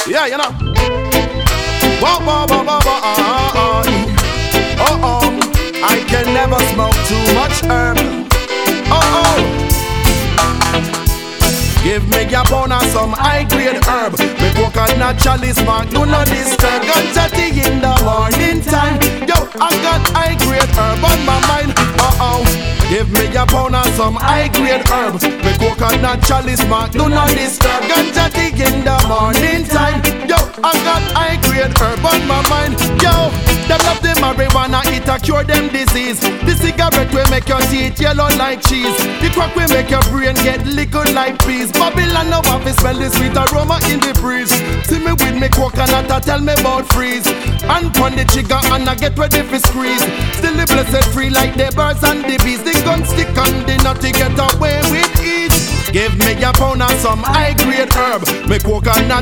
Yeah, you know. Whoa, whoa, whoa, whoa, whoa, oh, oh. I can never smoke too much herb. Oh, oh. Give me a pound of some high-grade herb. Me coconut chalice mark, do not disturb. Ganja tea in the morning time. Yo, I got high-grade herb on my mind. Uh-oh. Give me a pound of some high-grade herb. Me coconut chalice mark, do not disturb. Ganja tea in the morning time. Yo, I got high-grade herb on my mind. Yo, them love the marijuana, it a cure them disease. The cigarette will make your teeth yellow like cheese. The crack will make your brain get liquid like peas. Babylon now have to smell the sweet aroma in the breeze. See me with me coconut, I tell me about freeze. And pon the trigger and I get ready for squeeze. Still the blessed free like the birds and the bees. The gun stick and the nutty get away with ease. Give me a pound of some high-grade herb. Me coconut